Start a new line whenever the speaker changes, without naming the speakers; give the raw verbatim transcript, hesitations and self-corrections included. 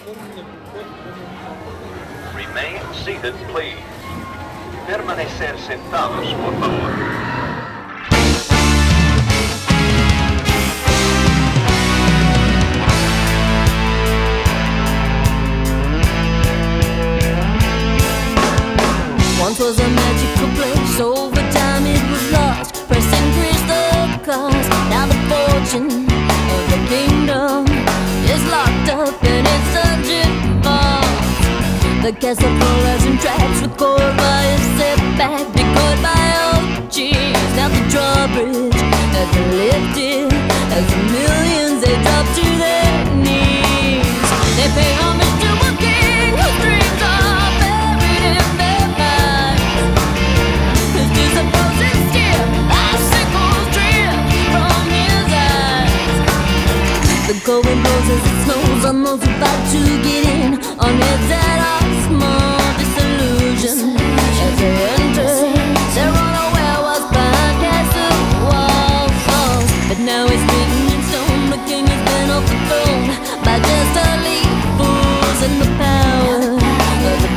Remain seated, please. Permanecer sentados, por favor.
Once was a magical place, over time it was lost. Press increased the cost. Now the fortune of the kingdom is locked up in its dungeon vaults. The castle floors and tracks record by a setback, decoyed by old cheese. Now the drawbridge has been lifted as the millions they drop to their knees. They pay homage to a king whose dreams are buried in their minds. His disappointed stare, icicles drip from his eyes. The going blows as it snows on those who fight to get in, on heads that are small disillusion. As they enter, their unaware was behind castle walls. But now it's written in stone, the king has been off the throne by just a leap fools in the power of the